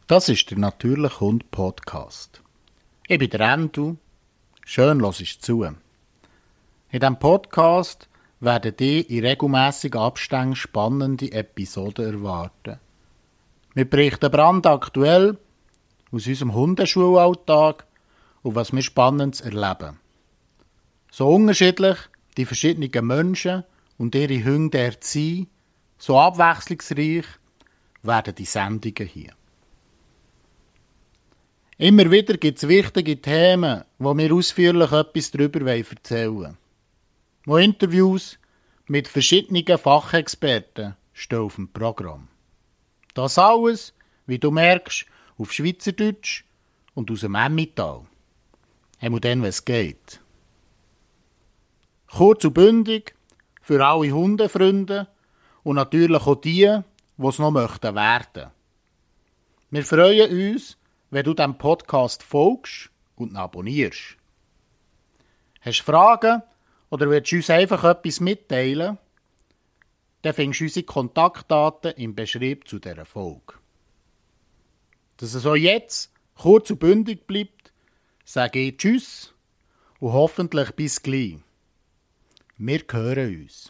Das ist der «Natürliche Hund Podcast». Ich bin der Endo. Schön hörst du zu. In diesem Podcast werden dich in regelmässigen Abständen spannende Episoden erwarten. Wir berichten brandaktuell aus unserem Hundeschulalltag und was wir Spannendes erleben. So unterschiedlich die verschiedenen Menschen und ihre Hunde dort sind, so abwechslungsreich werden die Sendungen hier. Immer wieder gibt es wichtige Themen, wo wir ausführlich etwas darüber erzählen wollen. Wo Interviews mit verschiedenen Fachexperten stehen auf dem Programm. Das alles, wie du merkst, auf Schweizerdeutsch und aus dem Emmental. Einmal dann, wenn es geht. Kurz und bündig für alle Hundefreunde und natürlich auch die es noch möchten werden. Wir freuen uns, wenn du diesem Podcast folgst und ihn abonnierst. Hast du Fragen oder willst du uns einfach etwas mitteilen? Dann findest du unsere Kontaktdaten im Beschrieb zu dieser Folge. Dass es auch jetzt kurz und bündig bleibt, sage ich Tschüss und hoffentlich bis gleich. Wir hören uns.